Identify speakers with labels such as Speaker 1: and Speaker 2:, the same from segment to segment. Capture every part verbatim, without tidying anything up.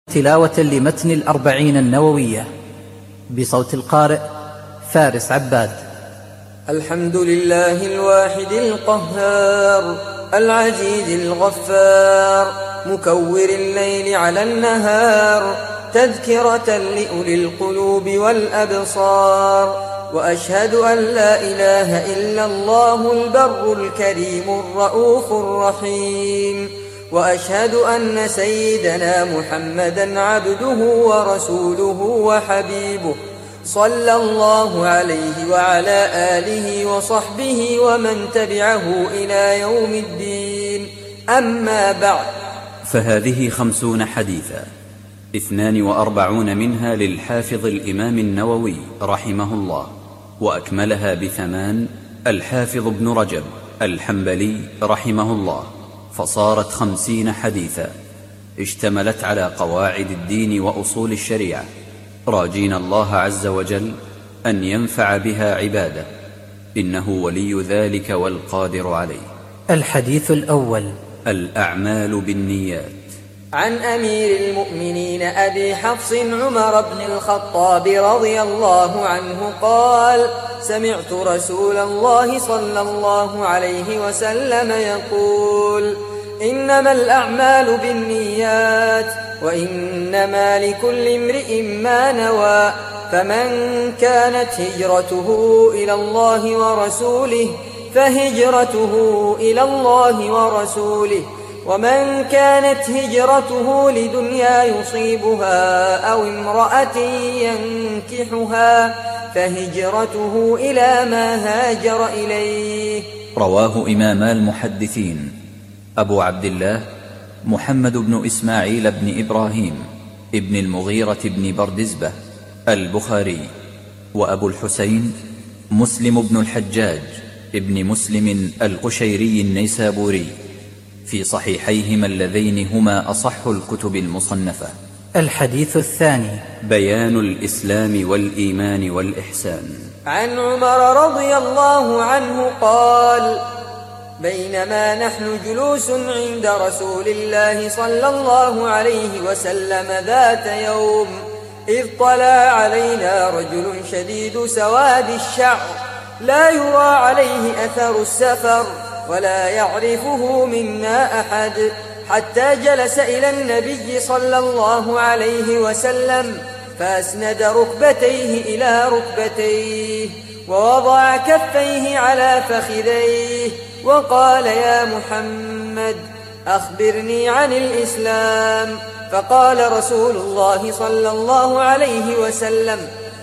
Speaker 1: تلاوة لمتن الأربعين النووية بصوت القارئ فارس عباد.
Speaker 2: الحمد لله الواحد القهار العزيز الغفار مكور الليل على النهار تذكرة لأولي القلوب والأبصار. وأشهد أن لا إله إلا الله البر الكريم الرؤوف الرحيم. وأشهد أن سيدنا محمدا عبده ورسوله وحبيبه صلى الله عليه وعلى آله وصحبه ومن تبعه إلى يوم الدين. أما بعد،
Speaker 3: فهذه خمسون حديثا، اثنان وأربعون منها للحافظ الإمام النووي رحمه الله، وأكملها بثمان الحافظ ابن رجب الحنبلي رحمه الله، فصارت خمسين حديثا اشتملت على قواعد الدين وأصول الشريعة، راجين الله عز وجل أن ينفع بها عباده، إنه ولي ذلك والقادر عليه.
Speaker 1: الحديث الأول:
Speaker 3: الأعمال بالنيات.
Speaker 2: عن أمير المؤمنين أبي حفص عمر بن الخطاب رضي الله عنه قال: سمعت رسول الله صلى الله عليه وسلم يقول: إنما الأعمال بالنيات وإنما لكل امرئ ما نوى، فمن كانت هجرته إلى الله ورسوله فهجرته إلى الله ورسوله، ومن كانت هجرته لدنيا يصيبها أو امرأة ينكحها فهجرته إلى ما هاجر إليه.
Speaker 3: رواه إماما المحدثين أبو عبد الله محمد بن إسماعيل بن إبراهيم ابن المغيرة بن بردزبة البخاري، وأبو الحسين مسلم بن الحجاج ابن مسلم القشيري النيسابوري في صحيحيهما اللذين هما أصح الكتب المصنفة.
Speaker 1: الحديث الثاني:
Speaker 3: بيان الإسلام والإيمان والإحسان.
Speaker 2: عن عمر رضي الله عنه قال: بينما نحن جلوس عند رسول الله صلى الله عليه وسلم ذات يوم، إذ طلع علينا رجل شديد سواد الشعر لا يرى عليه أثر السفر ولا يعرفه منا أحد، حتى جلس إلى النبي صلى الله عليه وسلم فأسند ركبتيه إلى ركبتيه ووضع كفيه على فخذيه وقال: يا محمد أخبرني عن الإسلام. فقال رسول الله صلى الله عليه وسلم: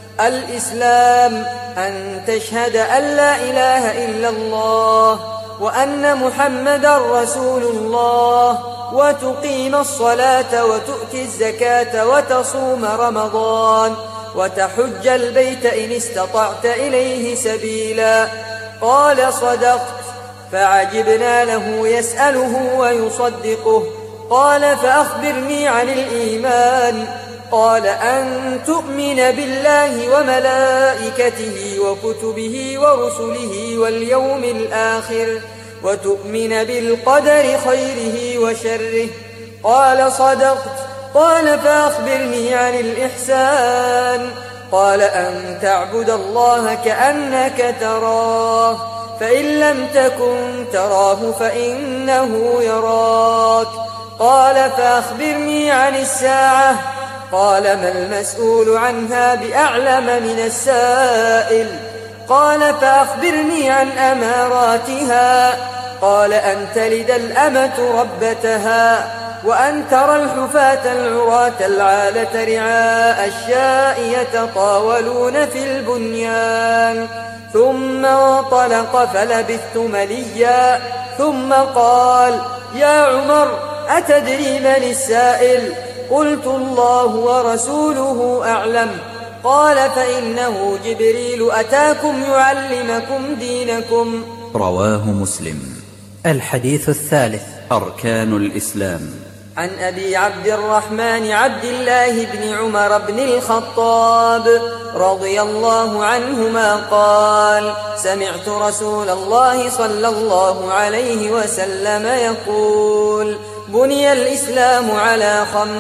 Speaker 2: الإسلام أن تشهد أن لا إله إلا الله وأن محمدا رسول الله، وتقيم الصلاة وتؤتي الزكاة وتصوم رمضان وتحج البيت إن استطعت إليه سبيلا. قال: صدقت. فعجبنا له يسأله ويصدقه. قال: فأخبرني عن الإيمان. قال: أن تؤمن بالله وملائكته وكتبه ورسله واليوم الآخر، وتؤمن بالقدر خيره وشره. قال: صدقت. قال: فأخبرني عن الإحسان. قال: أن تعبد الله كأنك تراه، فإن لم تكن تراه فإنه يراك. قال: فأخبرني عن الساعة. قال: ما المسؤول عنها بأعلم من السائل. قال: فأخبرني عن أماراتها. قال: أن تلد الأمة ربتها، وأن ترى الحفاة العراة العالة رعاء الشاء يتطاولون في البنيان. ثم انطلق فلبثت مليا، ثم قال: يا عمر أتدري من السائل؟ قلت: الله ورسوله أعلم. قال: فإنه جبريل أتاكم يعلمكم دينكم.
Speaker 3: رواه مسلم.
Speaker 1: الحديث الثالث:
Speaker 3: أركان الإسلام.
Speaker 2: عن أبي عبد الرحمن عبد الله بن عمر بن الخطاب رضي الله عنهما قال: سمعت رسول الله صلى الله عليه وسلم يقول: بني الإسلام على خمس: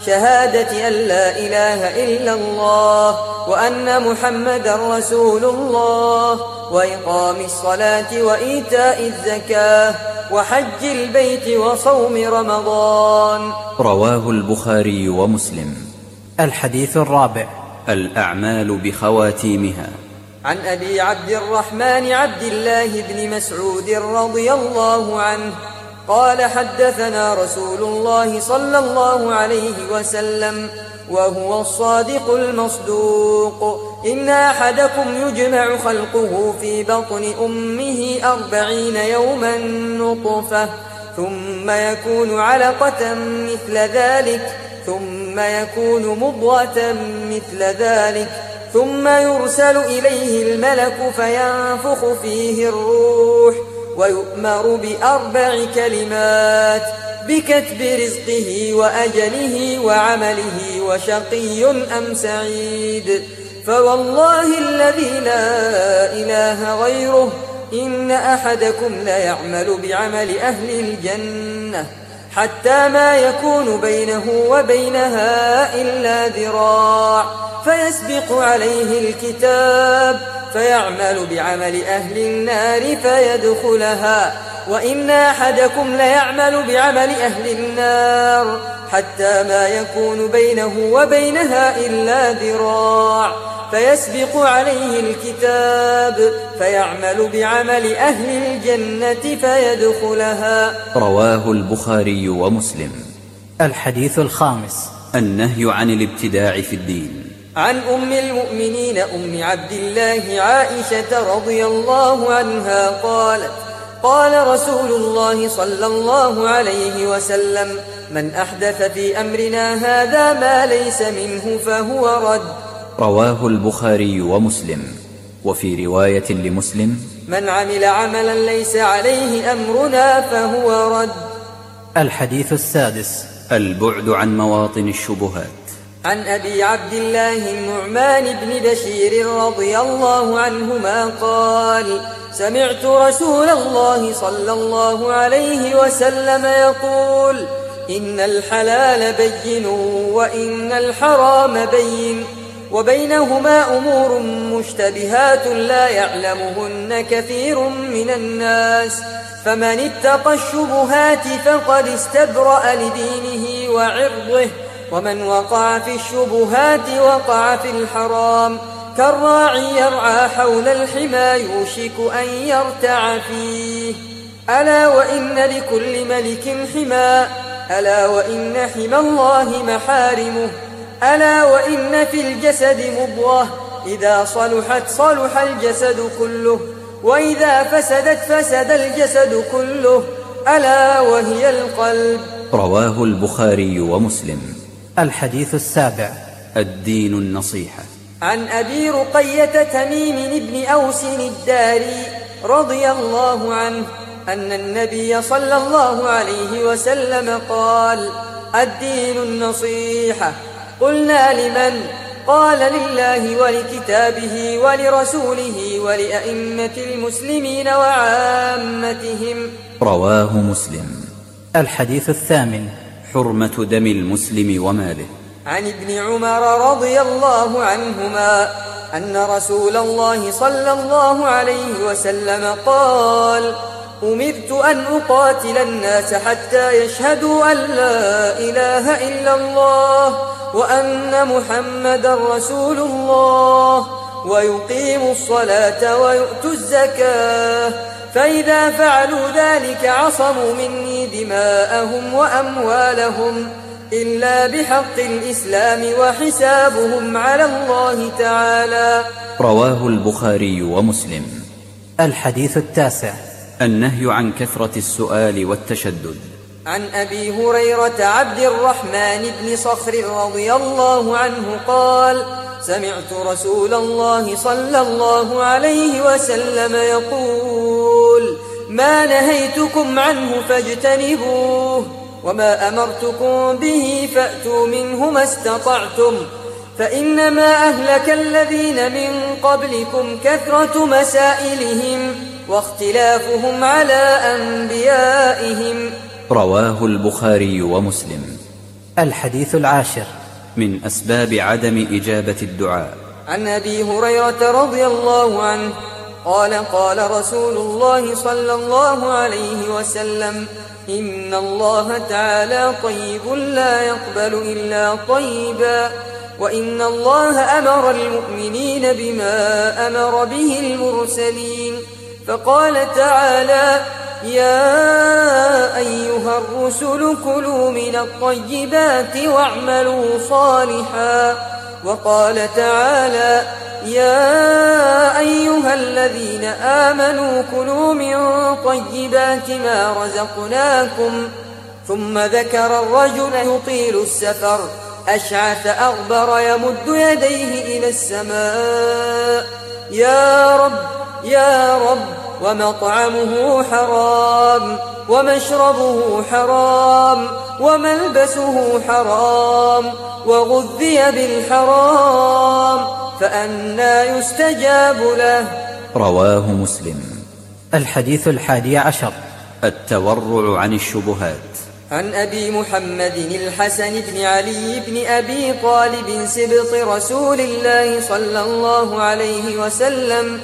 Speaker 2: شهادة أن لا إله إلا الله وأن محمدا رسول الله وإقام الصلاة وإيتاء الزكاة وحج البيت وصوم رمضان.
Speaker 3: رواه البخاري ومسلم.
Speaker 1: الحديث الرابع:
Speaker 3: الأعمال بخواتيمها.
Speaker 2: عن أبي عبد الرحمن عبد الله بن مسعود رضي الله عنه قال: حدثنا رسول الله صلى الله عليه وسلم وهو الصادق المصدوق: إن أحدكم يجمع خلقه في بطن أمه أربعين يوما نطفة ثم يكون علقة مثل ذلك ثم يكون مضغة مثل ذلك ثم يرسل إليه الملك فينفخ فيه الروح ويؤمر بأربع كلمات: بكتب رزقه وأجله وعمله وشقي أم سعيد. فوالله الذي لا إله غيره إن أحدكم ليعمل بعمل أهل الجنة حتى ما يكون بينه وبينها إلا ذراع فيسبق عليه الكتاب فيعمل بعمل أهل النار فيدخلها، وإن أحدكم ليعمل بعمل أهل النار حتى ما يكون بينه وبينها إلا ذراع فيسبق عليه الكتاب فيعمل بعمل أهل الجنة فيدخلها.
Speaker 3: رواه البخاري ومسلم.
Speaker 1: الحديث الخامس:
Speaker 3: النهي عن الابتداع في الدين.
Speaker 2: عن أم المؤمنين أم عبد الله عائشة رضي الله عنها قالت: قال رسول الله صلى الله عليه وسلم: من أحدث في أمرنا هذا ما ليس منه فهو رد.
Speaker 3: رواه البخاري ومسلم. وفي رواية لمسلم:
Speaker 2: من عمل عملا ليس عليه أمرنا فهو رد.
Speaker 1: الحديث السادس:
Speaker 3: البعد عن مواطن الشبهات.
Speaker 2: عن أبي عبد الله النعمان بن بشير رضي الله عنهما قال: سمعت رسول الله صلى الله عليه وسلم يقول: إن الحلال بين وإن الحرام بين وبينهما أمور مشتبهات لا يعلمهن كثير من الناس، فمن اتقى الشبهات فقد استبرأ لدينه وعرضه، ومن وقع في الشبهات وقع في الحرام كالراعي يرعى حول الحمى يوشك أن يرتع فيه. ألا وإن لكل ملك حمى، ألا وإن حمى الله محارمه، ألا وإن في الجسد مضغة إذا صلحت صلح الجسد كله وإذا فسدت فسد الجسد كله، ألا وهي القلب.
Speaker 3: رواه البخاري ومسلم.
Speaker 1: الحديث السابع:
Speaker 3: الدين النصيحة.
Speaker 2: عن أبي رقية تميم بن أوس الداري رضي الله عنه أن النبي صلى الله عليه وسلم قال: الدين النصيحة. قلنا: لمن؟ قال: لله ولكتابه ولرسوله ولأئمة المسلمين وعامتهم.
Speaker 3: رواه مسلم.
Speaker 1: الحديث الثامن:
Speaker 3: حرمة دم المسلم وماله.
Speaker 2: عن ابن عمر رضي الله عنهما أن رسول الله صلى الله عليه وسلم قال: أمرت أن أقاتل الناس حتى يشهدوا أن لا إله إلا الله وأن محمدا رسول الله ويقيموا الصلاة ويؤتوا الزكاة، فإذا فعلوا ذلك عصموا مني دماءهم وأموالهم إلا بحق الإسلام وحسابهم على الله تعالى.
Speaker 3: رواه البخاري ومسلم.
Speaker 1: الحديث التاسع:
Speaker 3: النهي عن كثرة السؤال والتشدد.
Speaker 2: عن أبي هريرة عبد الرحمن بن صخر رضي الله عنه قال: سمعت رسول الله صلى الله عليه وسلم يقول: ما نهيتكم عنه فاجتنبوه وما أمرتكم به فأتوا منه ما استطعتم، فإنما أهلك الذين من قبلكم كثرة مسائلهم واختلافهم على أنبيائهم.
Speaker 3: رواه البخاري ومسلم.
Speaker 1: الحديث العاشر
Speaker 3: من أسباب عدم إجابة الدعاء.
Speaker 2: عن أبي هريرة رضي الله عنه قال قال رسول الله صلى الله عليه وسلم: إن الله تعالى طيب لا يقبل إلا طيبا، وإن الله أمر المؤمنين بما أمر به المرسلين، فقال تعالى: يا أيها الرسل كلوا من الطيبات واعملوا صالحا. وقال تعالى: يا أيها الذين آمنوا كلوا من طيبات ما رزقناكم. ثم ذكر الرجل يطيل السفر أشعث أغبر يمد يديه إلى السماء: يا رب يا رب، ومطعمه حرام ومشربه حرام وملبسه حرام وغذي بالحرام، فأنى يستجاب له.
Speaker 3: رواه مسلم.
Speaker 1: الحديث الحادي عشر
Speaker 3: التورع عن الشبهات.
Speaker 2: عن أبي محمد الحسن بن علي بن أبي طالب سبط رسول الله صلى الله عليه وسلم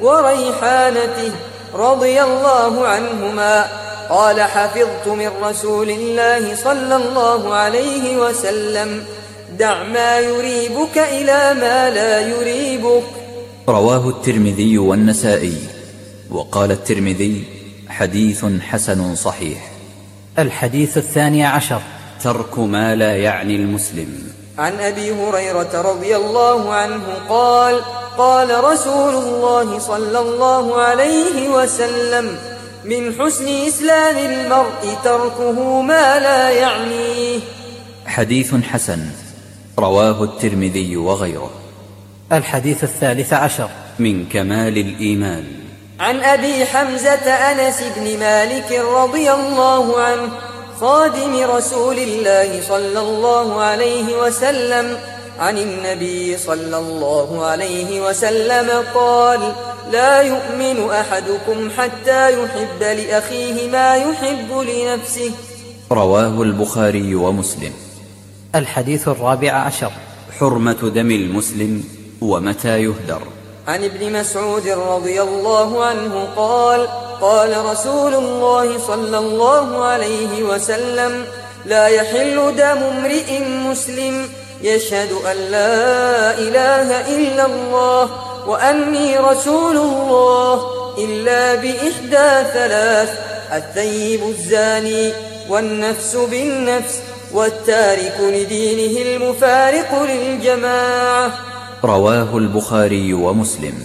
Speaker 2: وريحانته رضي الله عنهما قال: حفظت من رسول الله صلى الله عليه وسلم: دع ما يريبك إلى ما لا يريبك.
Speaker 3: رواه الترمذي والنسائي، وقال الترمذي: حديث حسن صحيح.
Speaker 1: الحديث الثاني عشر
Speaker 3: ترك ما لا يعني المسلم.
Speaker 2: عن أبي هريرة رضي الله عنه قال: قال رسول الله صلى الله عليه وسلم: من حسن إسلام المرء تركه ما لا يعنيه.
Speaker 3: حديث حسن، رواه الترمذي وغيره.
Speaker 1: الحديث الثالث عشر
Speaker 3: من كمال الإيمان.
Speaker 2: عن أبي حمزة أنس بن مالك رضي الله عنه خادم رسول الله صلى الله عليه وسلم عن النبي صلى الله عليه وسلم قال: لا يؤمن أحدكم حتى يحب لأخيه ما يحب لنفسه.
Speaker 3: رواه البخاري ومسلم.
Speaker 1: الحديث الرابع عشر
Speaker 3: حرمة دم المسلم ومتى يهدر.
Speaker 2: عن ابن مسعود رضي الله عنه قال: قال رسول الله صلى الله عليه وسلم: لا يحل دم امرئ مسلم يشهد أن لا إله إلا الله وأني رسول الله إلا بإحدى ثلاث: الثيب الزاني، والنفس بالنفس، والتارك لدينه المفارق للجماعة.
Speaker 3: رواه البخاري ومسلم.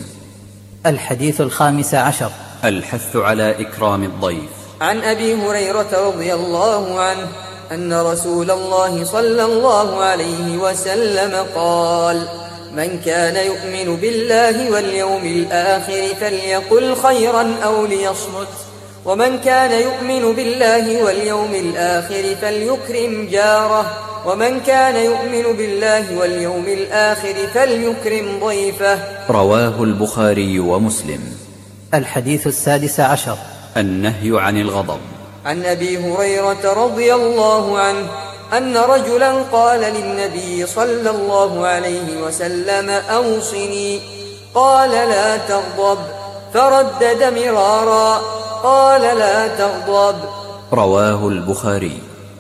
Speaker 1: الحديث الخامس عشر
Speaker 3: الحث على إكرام الضيف.
Speaker 2: عن أبي هريرة رضي الله عنه أن رسول الله صلى الله عليه وسلم قال: من كان يؤمن بالله واليوم الآخر فليقل خيرا أو ليصمت، ومن كان يؤمن بالله واليوم الآخر فليكرم جاره، ومن كان يؤمن بالله واليوم الآخر فليكرم ضيفه.
Speaker 3: رواه البخاري ومسلم.
Speaker 1: الحديث السادس عشر
Speaker 3: النهي عن الغضب.
Speaker 2: عن أبي هريرة رضي الله عنه أن رجلا قال للنبي صلى الله عليه وسلم: أوصني. قال: لا تغضب. فردد مرارا: قال: لا تغضب.
Speaker 3: رواه البخاري.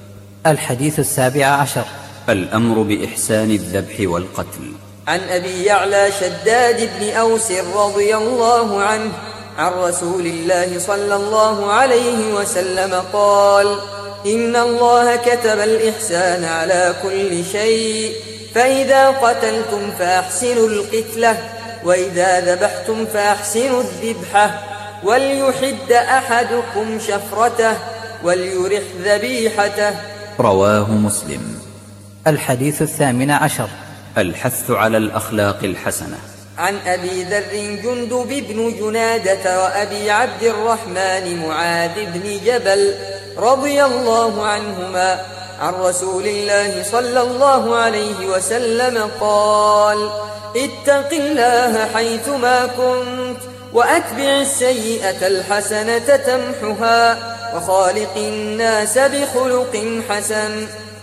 Speaker 1: الحديث السابع عشر
Speaker 3: الأمر بإحسان الذبح والقتل.
Speaker 2: عن أبي يعلى شداد بن أوس رضي الله عنه عن رسول الله صلى الله عليه وسلم قال: إن الله كتب الإحسان على كل شيء، فإذا قتلتم فأحسنوا القتلة، وإذا ذبحتم فأحسنوا الذبحة، وليحد أحدكم شفرته، وليرح ذبيحته.
Speaker 3: رواه مسلم.
Speaker 1: الحديث الثامن عشر
Speaker 3: الحث على الأخلاق الحسنة.
Speaker 2: عن أبي ذر جندب بن جنادة وأبي عبد الرحمن معاذ بن جبل رضي الله عنهما عن رسول الله صلى الله عليه وسلم قال: اتق الله حيثما كنت، وأتبع السيئة الحسنة تمحها، وخالق الناس بخلق حسن.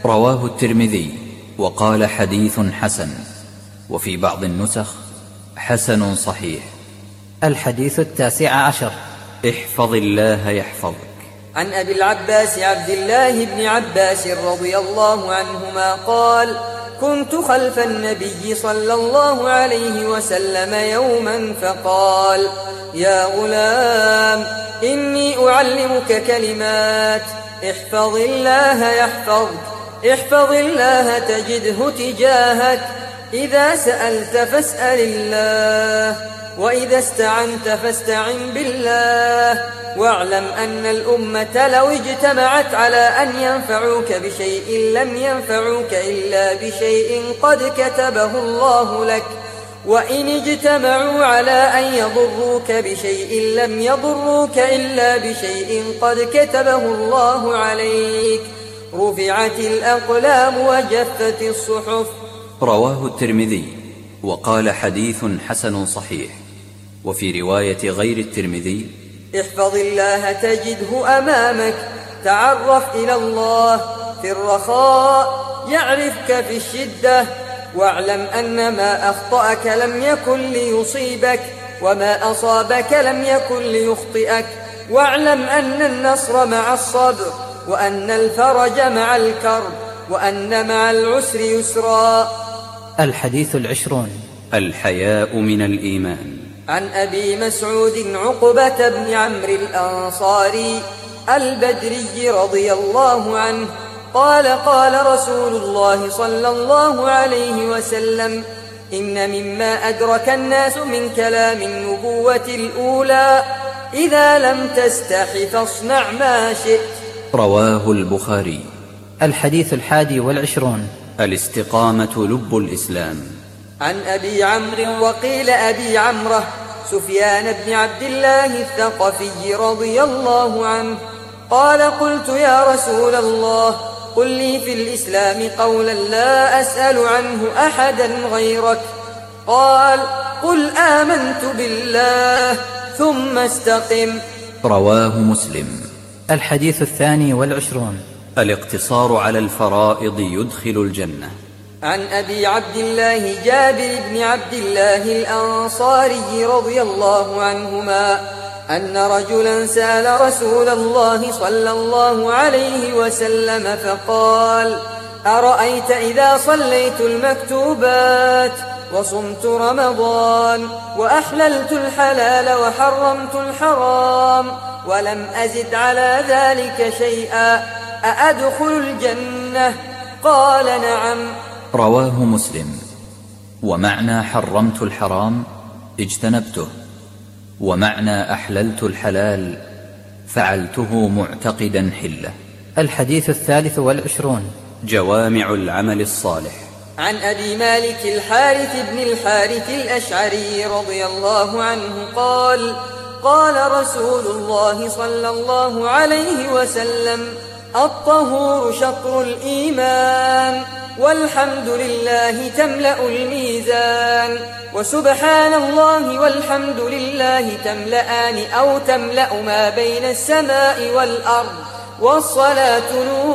Speaker 3: رواه الترمذي وقال حديث حسن، وفي بعض النسخ حسن صحيح.
Speaker 1: الحديث التاسع عشر:
Speaker 3: احفظ الله يحفظك.
Speaker 2: عن أبي العباس عبد الله بن عباس رضي الله عنهما قال: كنت خلف النبي صلى الله عليه وسلم يوما فقال: يا غلام إني أعلمك كلمات، احفظ الله يحفظك، احفظ الله تجده تجاهك، إذا سألت فاسأل الله، وإذا استعنت فاستعن بالله، واعلم أن الأمة لو اجتمعت على أن ينفعوك بشيء لم ينفعوك إلا بشيء قد كتبه الله لك، وإن اجتمعوا على أن يضروك بشيء لم يضروك إلا بشيء قد كتبه الله عليك، رفعت الأقلام وجفت الصحف.
Speaker 3: رواه الترمذي وقال حديث حسن صحيح. وفي رواية غير الترمذي:
Speaker 2: احفظ الله تجده أمامك، تعرف إلى الله في الرخاء يعرفك في الشدة، واعلم أن ما أخطأك لم يكن ليصيبك، وما أصابك لم يكن ليخطئك، واعلم أن النصر مع الصبر، وأن الفرج مع الكرب، وأن مع العسر يسرا.
Speaker 1: الحديث العشرون:
Speaker 3: الحياء من الإيمان.
Speaker 2: عن أبي مسعود عقبة بن عمرو الأنصاري البدري رضي الله عنه قال: قال رسول الله صلى الله عليه وسلم: إن مما أدرك الناس من كلام النبوة الأولى: إذا لم تستح فاصنع ما شئت.
Speaker 3: رواه البخاري.
Speaker 1: الحديث الحادي والعشرون:
Speaker 3: الاستقامة لب الإسلام.
Speaker 2: عن أبي عمرو وقيل أبي عمره سفيان بن عبد الله الثقفي رضي الله عنه قال: قلت يا رسول الله قل لي في الإسلام قولا لا أسأل عنه أحدا غيرك. قال: قل آمنت بالله ثم استقم.
Speaker 3: رواه مسلم.
Speaker 1: الحديث الثاني والعشرون:
Speaker 3: الاقتصار على الفرائض يدخل الجنة.
Speaker 2: عن أبي عبد الله جابر بن عبد الله الأنصاري رضي الله عنهما أن رجلا سأل رسول الله صلى الله عليه وسلم فقال: أرأيت إذا صليت المكتوبات وصمت رمضان وأحللت الحلال وحرمت الحرام ولم أزد على ذلك شيئا أأدخل الجنة؟ قال: نعم.
Speaker 3: رواه مسلم. ومعنى حرمت الحرام اجتنبته، ومعنى أحللت الحلال فعلته معتقدا حله.
Speaker 1: الحديث الثالث والعشرون:
Speaker 3: جوامع العمل الصالح.
Speaker 2: عن أبي مالك الحارث بن الحارث الأشعري رضي الله عنه قال: قال رسول الله صلى الله عليه وسلم: الطهور شطر الإيمان، والحمد لله تملأ الميزان، وسبحان الله والحمد لله تملأان أو تملأ ما بين السماء والأرض، والصلاة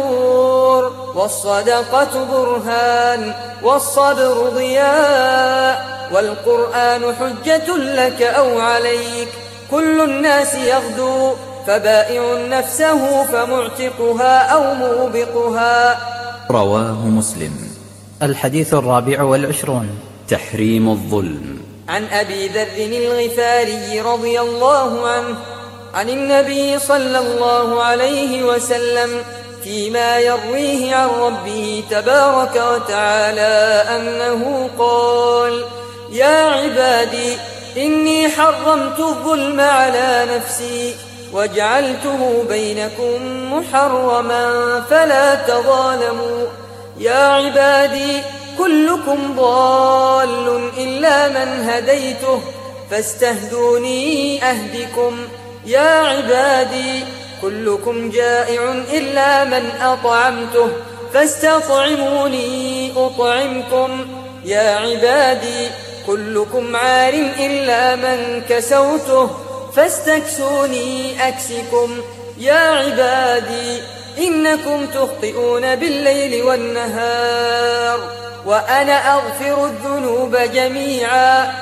Speaker 2: نور، والصدقة برهان، والصبر ضياء، والقرآن حجة لك أو عليك، كل الناس يغدو فبائع نفسه فمعتقها أو موبقها.
Speaker 3: رواه مسلم.
Speaker 1: الحديث الرابع والعشرون:
Speaker 3: تحريم الظلم.
Speaker 2: عن أبي ذر الغفاري رضي الله عنه عن النبي صلى الله عليه وسلم فيما يرويه عن ربه تبارك وتعالى أنه قال: يا عبادي إني حرمت الظلم على نفسي وجعلته بينكم محرما فلا تظالموا. يا عبادي كلكم ضال إلا من هديته فاستهدوني أهدكم. يا عبادي كلكم جائع إلا من أطعمته فاستطعموني أطعمكم. يا عبادي كلكم عار إلا من كسوته فاستكسوني أكسكم. يا عبادي إنكم تخطئون بالليل والنهار وأنا أغفر الذنوب جميعا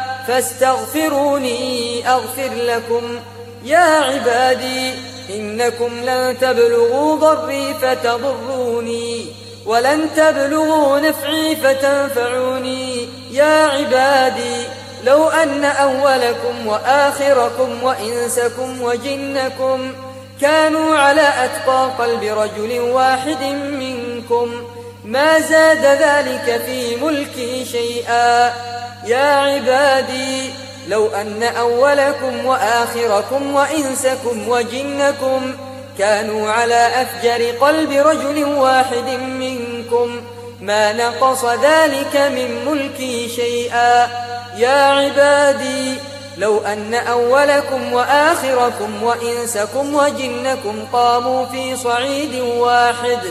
Speaker 2: فاستغفروني أغفر لكم. يا عبادي إنكم لن تبلغوا ضري فتضروني ولن تبلغوا نفعي فتنفعوني. يا عبادي لو أن أولكم وآخركم وإنسكم وجنكم كانوا على أتقى قلب رجل واحد منكم ما زاد ذلك في ملكي شيئا. يا عبادي لو أن أولكم وآخركم وإنسكم وجنكم كانوا على أفجر قلب رجل واحد منكم ما نقص ذلك من ملكي شيئا. يا عبادي لو أن أولكم وآخركم وإنسكم وجنكم قاموا في صعيد واحد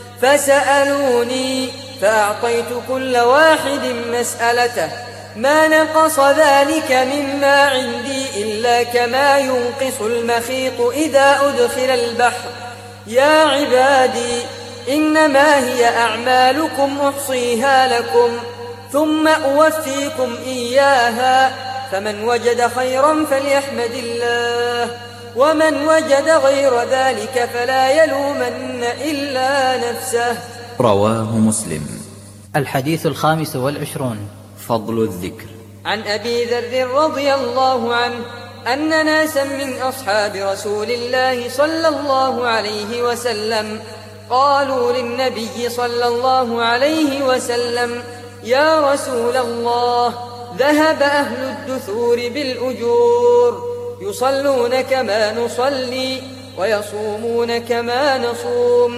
Speaker 2: فسألوني فأعطيت كل واحد مسألته ما نقص ذلك مما عندي إلا كما ينقص المخيط إذا أدخل البحر. يا عبادي إنما هي أعمالكم أحصيها لكم ثم أوفيكم إياها فمن وجد خيرا فليحمد الله ومن وجد غير ذلك فلا يلومن إلا نفسه.
Speaker 3: رواه مسلم.
Speaker 1: الحديث الخامس والعشرون.
Speaker 3: فضل الذكر.
Speaker 2: عن أبي ذر رضي الله عنه أن ناسا من أصحاب رسول الله صلى الله عليه وسلم قالوا للنبي صلى الله عليه وسلم يا رسول الله ذهب أهل الدثور بالأجور يصلون كما نصلي ويصومون كما نصوم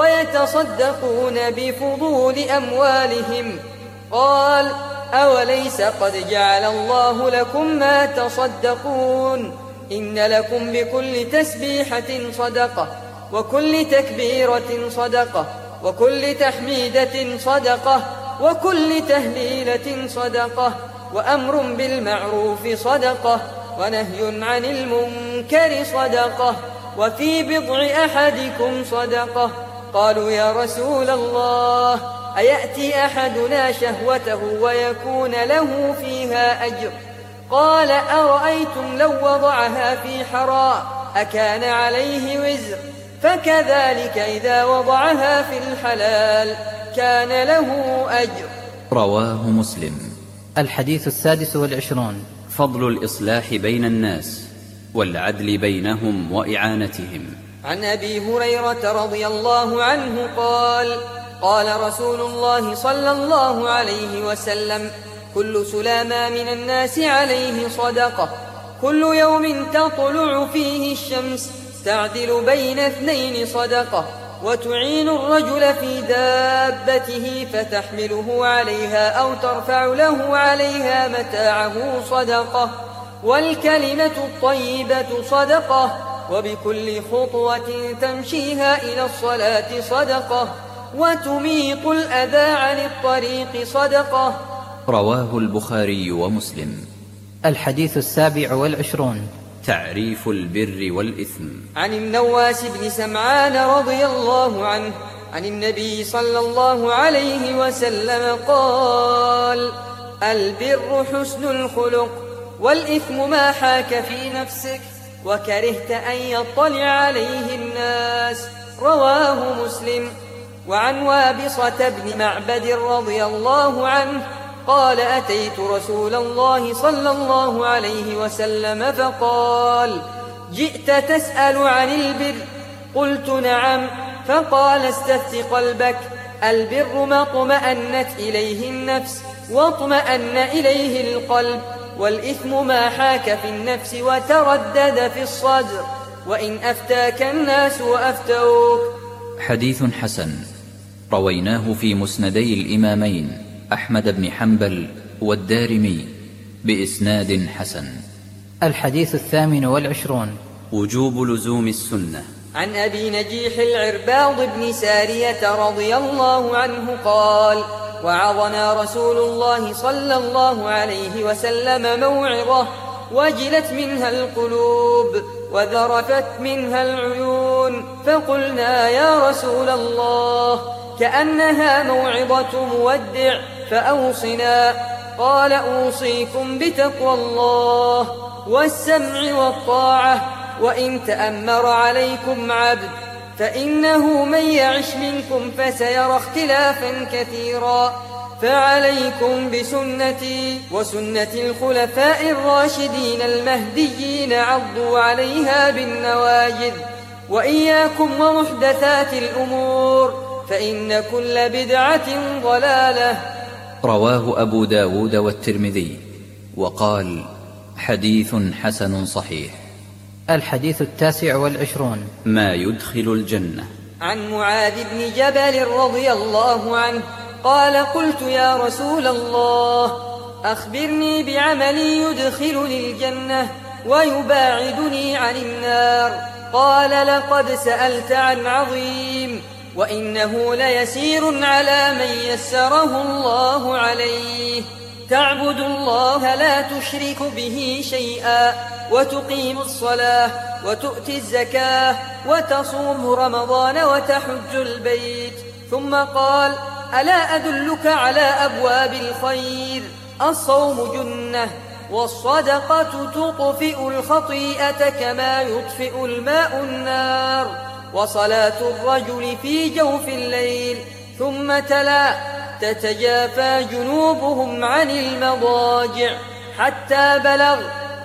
Speaker 2: ويتصدقون بفضول أموالهم. قال أوليس قد جعل الله لكم ما تصدقون إن لكم بكل تسبيحة صدقة وكل تكبيرة صدقة وكل تحميدة صدقة وكل تهليلة صدقة وأمر بالمعروف صدقة ونهي عن المنكر صدقة وفي بضع أحدكم صدقة. قالوا يا رسول الله أيأتي أحدنا شهوته ويكون له فيها أجر؟ قال أرأيتم لو وضعها في حرام أكان عليه وزر؟ فكذلك إذا وضعها في الحلال كان له أجر.
Speaker 3: رواه مسلم.
Speaker 1: الحديث السادس والعشرون.
Speaker 3: فضل الإصلاح بين الناس والعدل بينهم وإعانتهم.
Speaker 2: عن أبي هريرة رضي الله عنه قال قال رسول الله صلى الله عليه وسلم كل سلامة من الناس عليه صدقة كل يوم تطلع فيه الشمس تعدل بين اثنين صدقة وتعين الرجل في دابته فتحمله عليها أو ترفع له عليها متاعه صدقة والكلمة الطيبة صدقة وبكل خطوة تمشيها إلى الصلاة صدقة وتميط الأذى عن الطريق صدقة.
Speaker 3: رواه البخاري ومسلم.
Speaker 1: الحديث السابع والعشرون.
Speaker 3: تعريف البر والإثم.
Speaker 2: عن النواس بن سمعان رضي الله عنه عن النبي صلى الله عليه وسلم قال البر حسن الخلق والإثم ما حاك في نفسك وكرهت أن يطلع عليه الناس. رواه مسلم. وعن وابصة بن معبد رضي الله عنه قال أتيت رسول الله صلى الله عليه وسلم فقال جئت تسأل عن البر؟ قلت نعم. فقال استفت قلبك البر ما اطمأنت إليه النفس واطمأن إليه القلب والإثم ما حاك في النفس وتردد في الصدر وإن أفتاك الناس وأفتوك.
Speaker 3: حديث حسن رويناه في مسندي الإمامين أحمد بن حنبل والدارمي بإسناد حسن.
Speaker 1: الحديث الثامن والعشرون.
Speaker 3: وجوب لزوم السنة.
Speaker 2: عن أبي نجيح العرباض بن سارية رضي الله عنه قال وعظنا رسول الله صلى الله عليه وسلم موعظة وجلت منها القلوب وذرفت منها العيون، فقلنا يا رسول الله كأنها موعظة مودع فأوصنا. قال أوصيكم بتقوى الله والسمع والطاعة، وإن تأمر عليكم عبد فإنه من يعش منكم فسيرى اختلافا كثيرا، فعليكم بسنتي وسنة الخلفاء الراشدين المهديين عضوا عليها بالنواجذ، وإياكم ومحدثات الأمور فإن كل بدعة ضلالة.
Speaker 3: رواه أبو داود والترمذي وقال حديث حسن صحيح.
Speaker 1: الحديث التاسع والعشرون.
Speaker 3: ما يدخل الجنة.
Speaker 2: عن معاذ بن جبل رضي الله عنه قال قلت يا رسول الله أخبرني بعمل يدخلني الجنة ويباعدني عن النار. قال لقد سألت عن عظيم، وإنه ليسير على من يسره الله عليه. تعبد الله لا تشرك به شيئا، وتقيم الصلاة وتؤتي الزكاة وتصوم رمضان وتحج البيت. ثم قال ألا أدلك على أبواب الخير؟ الصوم جنة، والصدقة تطفئ الخطيئة كما يطفئ الماء النار، وصلاة الرجل في جوف الليل. ثم تلا تتجافى جنوبهم عن المضاجع حتى بلغ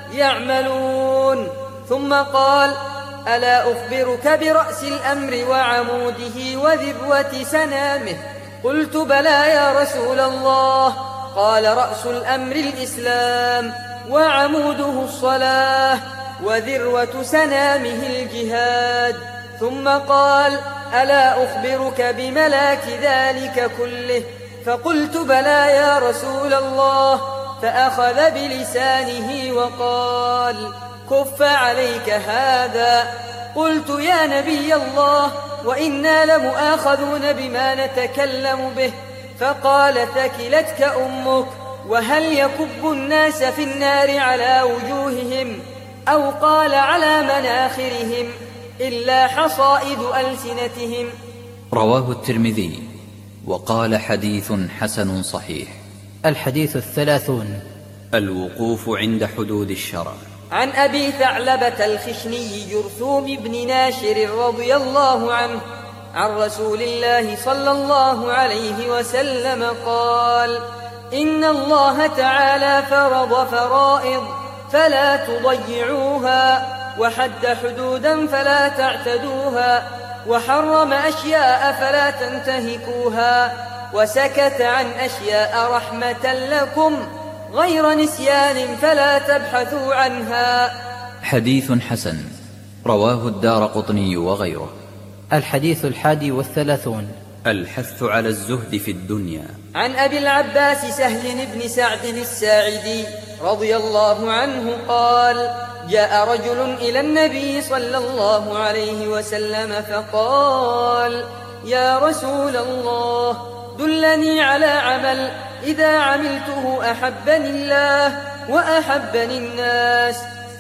Speaker 2: يعملون. ثم قال ألا أخبرك برأس الأمر وعموده وذروة سنامه؟ قلت بلى يا رسول الله. قال رأس الأمر الإسلام، وعموده الصلاة، وذروة سنامه الجهاد. ثم قال ألا أخبرك بملاك ذلك كله؟ فقلت بلى يا رسول الله. فأخذ بلسانه وقال كف عليك هذا. قلت يا نبي الله وإنا لمؤاخذون بما نتكلم به. فقال ثكلتك أمك. وهل يكب الناس في النار على وجوههم أو قال على مناخرهم إلا حصائد ألسنتهم؟
Speaker 3: رواه الترمذي وقال حديث حسن صحيح.
Speaker 1: الحديث الثلاثون.
Speaker 3: الوقوف عند حدود الشرع.
Speaker 2: عن أبي ثعلبة الخشني جرثوم بن ناشر رضي الله عنه عن رسول الله صلى الله عليه وسلم قال إن الله تعالى فرض فرائض فلا تضيعوها، وحد حدودا فلا تعتدوها، وحرم أشياء فلا تنتهكوها، وسكت عن أشياء رحمة لكم غير نسيان فلا تبحثوا عنها.
Speaker 3: حديث حسن. رواه الدارقطني وغيره.
Speaker 1: الحديث الحادي والثلاثون.
Speaker 3: الحث على الزهد في الدنيا.
Speaker 2: عن أبي العباس سهل بن سعد الساعدي رضي الله عنه قال جاء رجل إلى النبي صلى الله عليه وسلم فقال يا رسول الله دلني على عمل إذا عملته أحبني الله وأحبني الناس.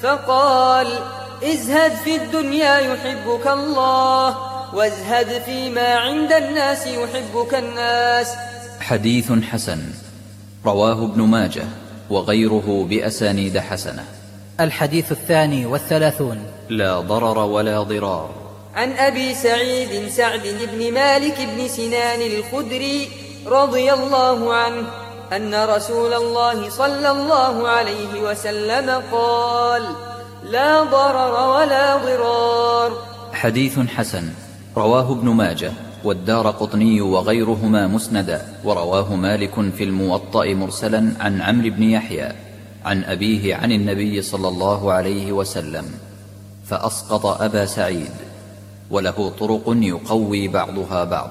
Speaker 2: فقال ازهد في الدنيا يحبك الله، وازهد فيما عند الناس يحبك الناس.
Speaker 3: حديث حسن. رواه ابن ماجه وغيره بأسانيد حسنة.
Speaker 1: الحديث الثاني والثلاثون.
Speaker 3: لا ضرر ولا ضرار.
Speaker 2: عن أبي سعيد سعد بن مالك بن سنان الخدري رضي الله عنه أن رسول الله صلى الله عليه وسلم قال لا ضرر ولا ضرار.
Speaker 3: حديث حسن. رواه ابن ماجه والدارقطني وغيرهما مسندا، ورواه مالك في الموطأ مرسلا عن عمرو بن يحيى عن أبيه عن النبي صلى الله عليه وسلم، فأسقط أبا سعيد، وله طرق يقوي بعضها بعض.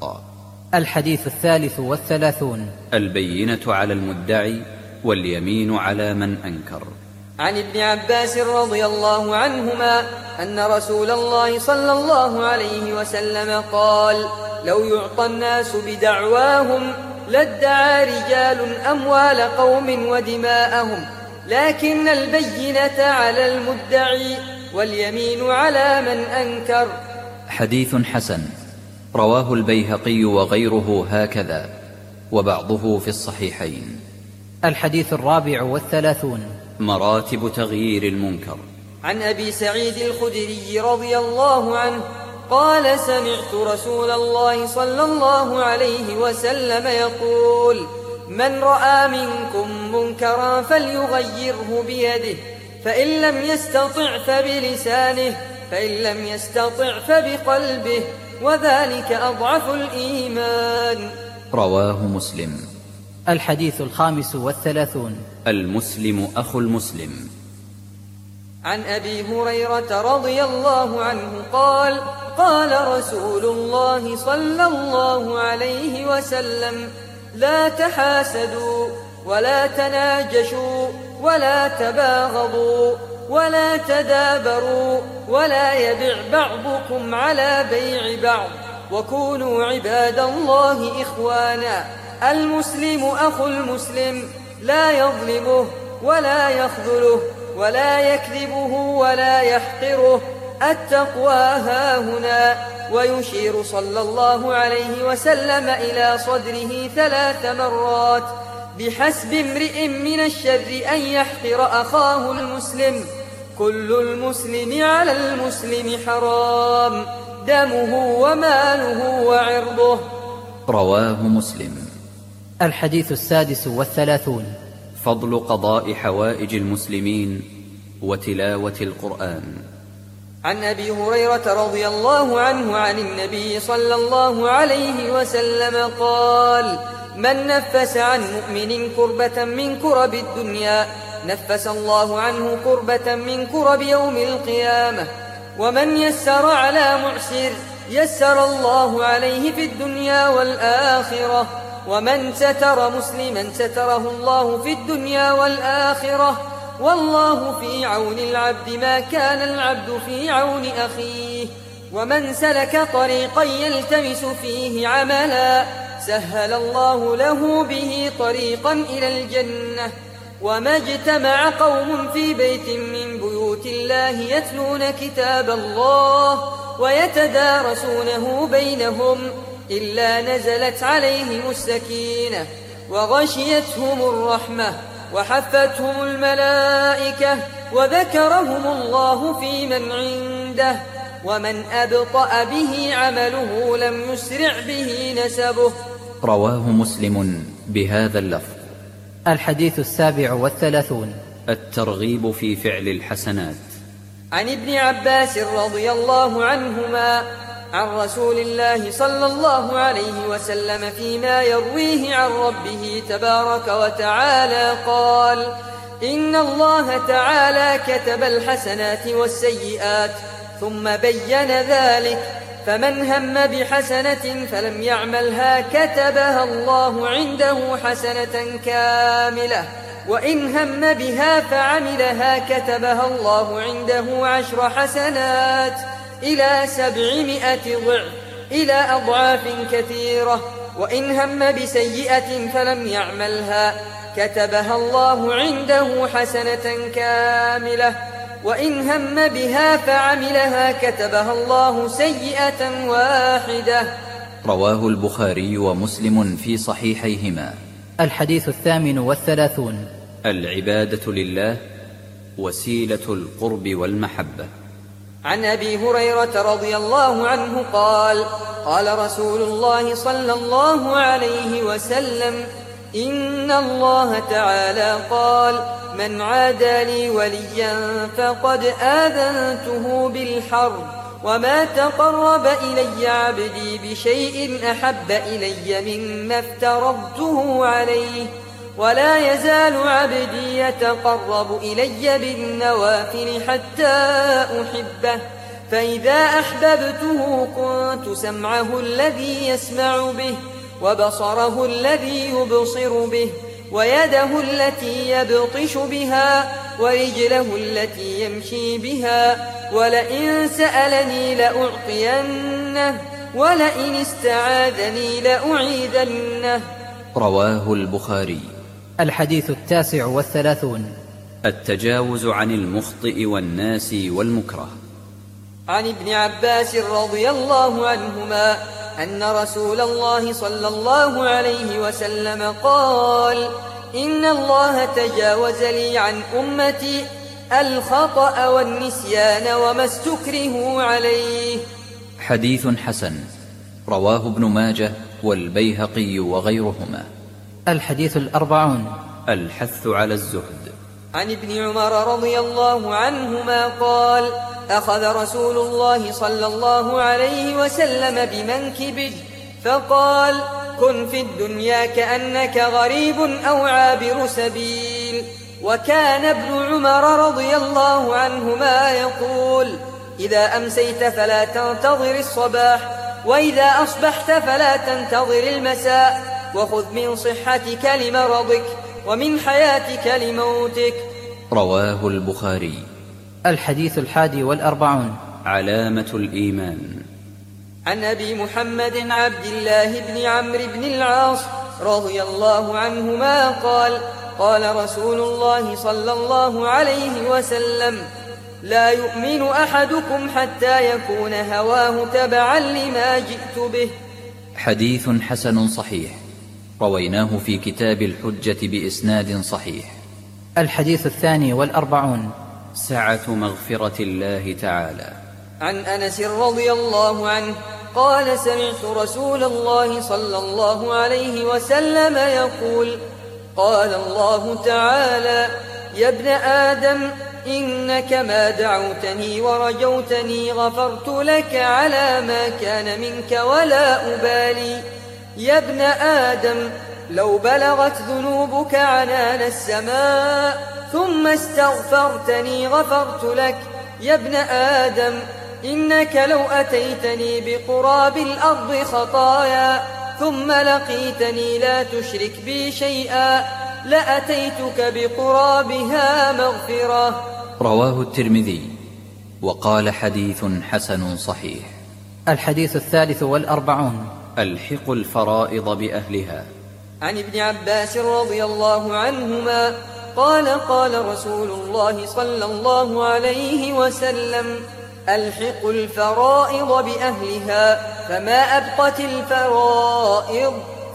Speaker 1: الحديث الثالث والثلاثون.
Speaker 3: البينة على المدعي واليمين على من أنكر.
Speaker 2: عن ابن عباس رضي الله عنهما أن رسول الله صلى الله عليه وسلم قال لو يعطى الناس بدعواهم لادعى رجال أموال قوم ودماءهم، لكن البينة على المدعي واليمين على من أنكر.
Speaker 3: حديث حسن رواه البيهقي وغيره هكذا، وبعضه في الصحيحين.
Speaker 1: الحديث الرابع والثلاثون.
Speaker 3: مراتب تغيير المنكر.
Speaker 2: عن أبي سعيد الخدري رضي الله عنه قال: سمعت رسول الله صلى الله عليه وسلم يقول: من رأى منكم منكرا فليغيره بيده، فإن لم يستطع فبلسانه، فإن لم يستطع فبقلبه، وذلك أضعف الإيمان.
Speaker 3: رواه مسلم.
Speaker 1: الحديث الخامس والثلاثون.
Speaker 3: المسلم أخو المسلم.
Speaker 2: عن أبي هريرة رضي الله عنه قال: قال رسول الله صلى الله عليه وسلم: لا تحاسدوا ولا تناجشوا ولا تباغضوا ولا تدابروا ولا يبع بعضكم على بيع بعض، وكونوا عباد الله إخوانا. المسلم أخو المسلم لا يظلمه ولا يخذله ولا يكذبه ولا يحقره. التقوى هاهنا. ويشير صلى الله عليه وسلم إلى صدره ثلاث مرات: بحسب امرئ من الشر أن يحقر أخاه المسلم، كل المسلم على المسلم حرام، دمه وماله وعرضه.
Speaker 3: رواه مسلم.
Speaker 1: الحديث السادس والثلاثون.
Speaker 3: فضل قضاء حوائج المسلمين وتلاوة القرآن.
Speaker 2: عن أبي هريرة رضي الله عنه عن النبي صلى الله عليه وسلم قال: من نفس عن مؤمن كربة من كرب الدنيا نفس الله عنه كربة من كرب يوم القيامة. ومن يسر على معسر يسر الله عليه في الدنيا والآخرة. ومن ستر مسلما ستره الله في الدنيا والآخرة. والله في عون العبد ما كان العبد في عون أخيه. ومن سلك طريقا يلتمس فيه عملا سهل الله له به طريقا إلى الجنة. وما اجتمع قوم في بيت من بيوت الله يتلون كتاب الله ويتدارسونه بينهم إلا نزلت عليهم السكينة وغشيتهم الرحمة وحفتهم الملائكة وذكرهم الله في من عنده. ومن أبطأ به عمله لم يسرع به نسبه.
Speaker 3: رواه مسلم بهذا اللفظ.
Speaker 1: الحديث السابع والثلاثون.
Speaker 3: الترغيب في فعل الحسنات.
Speaker 2: عن ابن عباس رضي الله عنهما عن رسول الله صلى الله عليه وسلم فيما يرويه عن ربه تبارك وتعالى قال: إن الله تعالى كتب الحسنات والسيئات ثم بين ذلك، فمن هم بحسنة فلم يعملها كتبها الله عنده حسنة كاملة، وإن هم بها فعملها كتبها الله عنده عشر حسنات إلى سبعمائة ضعف إلى أضعاف كثيرة. وإن هم بسيئة فلم يعملها كتبها الله عنده حسنة كاملة، وإن هم بها فعملها كتبها الله سيئة واحدة.
Speaker 3: رواه البخاري ومسلم في صحيحيهما.
Speaker 1: الحديث الثامن والثلاثون.
Speaker 3: العبادة لله وسيلة القرب والمحبة.
Speaker 2: عن أبي هريرة رضي الله عنه قال: قال رسول الله صلى الله عليه وسلم: إن الله تعالى قال: من عادى لي وليا فقد آذنته بالحرب، وما تقرب إلي عبدي بشيء أحب إلي مما افترضته عليه، ولا يزال عبدي يتقرب إلي بالنوافل حتى أحبه، فإذا أحببته كنت سمعه الذي يسمع به وبصره الذي يبصر به ويده التي يبطش بها ورجله التي يمشي بها، ولئن سألني لأعطينه ولئن استعاذني لأعيذنه.
Speaker 3: رواه البخاري.
Speaker 1: الحديث التاسع والثلاثون.
Speaker 3: التجاوز عن المخطئ والناس والمكره.
Speaker 2: عن ابن عباس رضي الله عنهما أن رسول الله صلى الله عليه وسلم قال: إن الله تجاوز لي عن أمتي الخطأ والنسيان وما استكرهوا عليه.
Speaker 3: حديث حسن رواه ابن ماجه والبيهقي وغيرهما.
Speaker 1: الحديث الأربعون.
Speaker 3: الحث على الزهد.
Speaker 2: عن ابن عمر رضي الله عنهما قال: أخذ رسول الله صلى الله عليه وسلم بمنكبه فقال: كن في الدنيا كأنك غريب أو عابر سبيل. وكان ابن عمر رضي الله عنهما يقول: إذا أمسيت فلا تنتظر الصباح، وإذا أصبحت فلا تنتظر المساء، وخذ من صحتك لمرضك ومن حياتك لموتك.
Speaker 3: رواه البخاري.
Speaker 1: الحديث الحادي والأربعون.
Speaker 3: علامة الإيمان.
Speaker 2: عن أبي محمد عبد الله بن عمرو بن العاص رضي الله عنهما قال: قال رسول الله صلى الله عليه وسلم: لا يؤمن أحدكم حتى يكون هواه تبعا لما جئت به.
Speaker 3: حديث حسن صحيح رويناه في كتاب الحجة بإسناد صحيح.
Speaker 1: الحديث الثاني والأربعون.
Speaker 3: سعة مغفرة الله تعالى.
Speaker 2: عن أنس رضي الله عنه قال: سمعت رسول الله صلى الله عليه وسلم يقول: قال الله تعالى: يا ابن آدم إنك ما دعوتني ورجوتني غفرت لك على ما كان منك ولا أبالي. يا ابن آدم لو بلغت ذنوبك عنان السماء ثم استغفرتني غفرت لك. يا ابن آدم إنك لو أتيتني بقراب الأرض خطايا ثم لقيتني لا تشرك بي شيئا لأتيتك بقرابها مغفرة.
Speaker 3: رواه الترمذي وقال حديث حسن صحيح.
Speaker 1: الحديث الثالث والأربعون.
Speaker 3: الحق الفرائض بأهلها.
Speaker 2: عن ابن عباس رضي الله عنهما قال: قال رسول الله صلى الله عليه وسلم: ألحق الفرائض بأهلها، فما أبقت الفرائض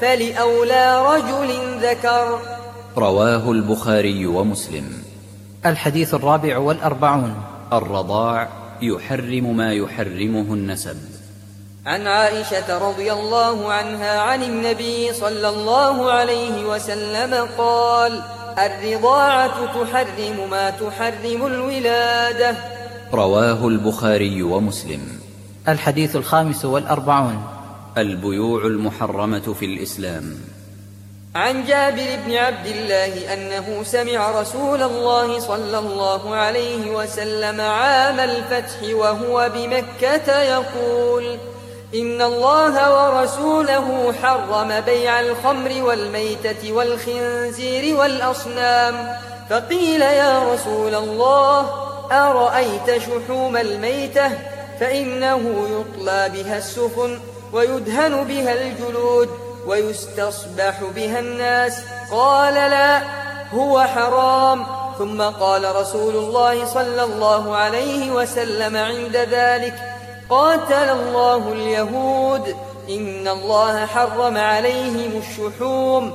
Speaker 2: فلأولى رجل ذكر.
Speaker 3: رواه البخاري ومسلم.
Speaker 1: الحديث الرابع والأربعون.
Speaker 3: الرضاع يحرم ما يحرمه النسب.
Speaker 2: عن عائشة رضي الله عنها عن النبي صلى الله عليه وسلم قال: الرضاعة تحرم ما تحرم الولادة.
Speaker 3: رواه البخاري ومسلم.
Speaker 1: الحديث الخامس والأربعون.
Speaker 3: البيوع المحرمة في الإسلام.
Speaker 2: عن جابر بن عبد الله أنه سمع رسول الله صلى الله عليه وسلم عام الفتح وهو بمكة يقول: إن الله ورسوله حرم بيع الخمر والميتة والخنزير والأصنام. فقيل: يا رسول الله، أرأيت شحوم الميتة؟ فإنه يطلى بها السفن ويدهن بها الجلود ويستصبح بها الناس. قال: لا، هو حرام. ثم قال رسول الله صلى الله عليه وسلم عند ذلك: قاتل الله اليهود، إن الله حرم عليهم الشحوم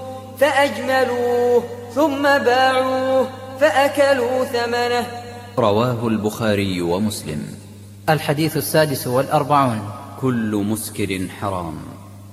Speaker 2: فأجملوه ثم باعوه فأكلوا ثمنه.
Speaker 3: رواه البخاري ومسلم.
Speaker 1: الحديث السادس والأربعون.
Speaker 3: كل مسكر حرام.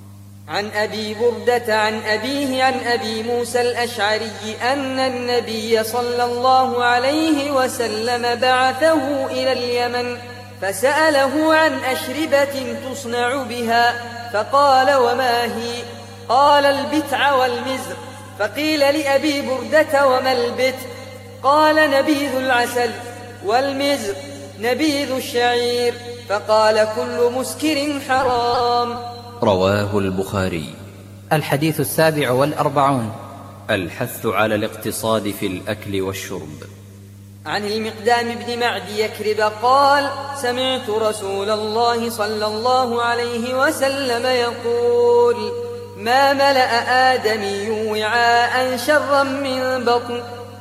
Speaker 2: عن أبي بردة عن أبيه عن أبي موسى الأشعري أن النبي صلى الله عليه وسلم بعثه إلى اليمن فسأله عن أشربة تصنع بها، فقال: وما هي؟ قال: البتع والمزر. فقيل لأبي بردة: وما البتع؟ قال: نبيذ العسل، والمزر نبيذ الشعير. فقال: كل مسكر حرام.
Speaker 3: رواه البخاري.
Speaker 1: الحديث السابع والأربعون.
Speaker 3: الحث على الاقتصاد في الأكل والشرب.
Speaker 2: عن المقدام بن معد يكرب قال: سمعت رسول الله صلى الله عليه وسلم يقول: ما ملأ آدمي وعاء شرا من بطن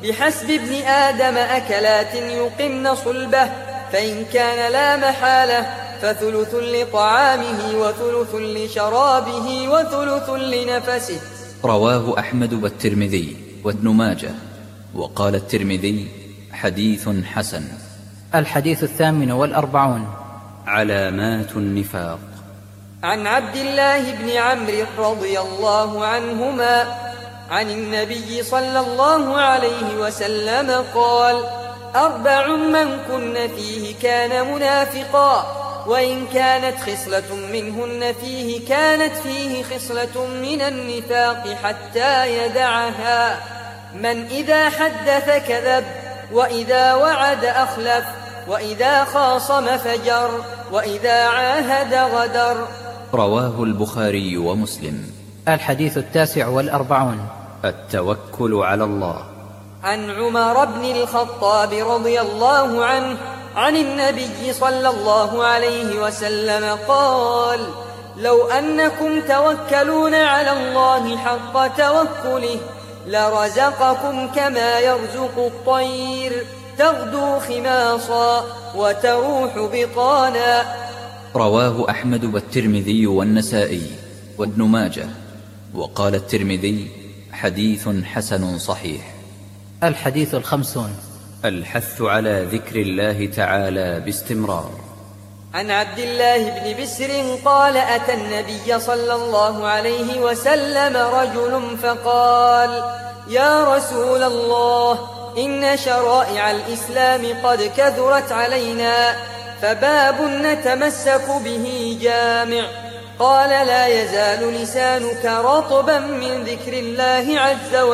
Speaker 2: بحسب ابن آدم أكلات يقمن صلبه، فإن كان لا محالة فثلث لطعامه وثلث لشرابه وثلث لنفسه.
Speaker 3: رواه أحمد والترمذي وابن ماجه، وقال الترمذي حديث حسن.
Speaker 1: الحديث الثامن والأربعون.
Speaker 3: علامات النفاق.
Speaker 2: عن عبد الله بن عمرو رضي الله عنهما عن النبي صلى الله عليه وسلم قال: أربع من كن فيه كان منافقا، وإن كانت خصلة منهن فيه كانت فيه خصلة من النفاق حتى يدعها: من إذا حدث كذب، وإذا وعد أخلف، وإذا خاصم فجر، وإذا عاهد غدر.
Speaker 3: رواه البخاري ومسلم.
Speaker 1: الحديث التاسع والأربعون.
Speaker 3: التوكل على الله.
Speaker 2: عن عمر بن الخطاب رضي الله عنه عن النبي صلى الله عليه وسلم قال: لو أنكم توكلون على الله حق توكله لرزقكم كما يرزق الطير تغدو خماصا وتروح بطانا.
Speaker 3: رواه أحمد والترمذي والنسائي وابن ماجه، وقال الترمذي حديث حسن صحيح.
Speaker 1: الحديث الخمسون.
Speaker 3: الحث على ذكر الله تعالى باستمرار.
Speaker 2: عن عبد الله بن بسر قال: أتى النبي صلى الله عليه وسلم رجل فقال: يا رسول الله، إن شرائع الإسلام قد كثرت علينا، فباب نتمسك به جامع. قال: لا يزال لسانك رطبا من ذكر الله عز وجل